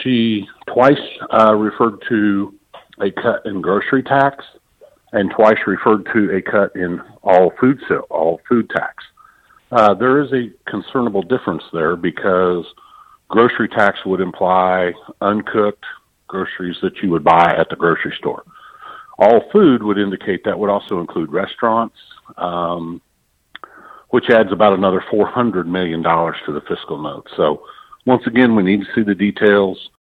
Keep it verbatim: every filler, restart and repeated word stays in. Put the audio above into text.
she twice uh, referred to a cut in grocery tax and twice referred to a cut in all food sale, all food tax. Uh, there is a concernable difference there because grocery tax would imply uncooked groceries that you would buy at the grocery store. All food would indicate that would also include restaurants, um, which adds about another four hundred million dollars to the fiscal note. So once again, we need to see the details.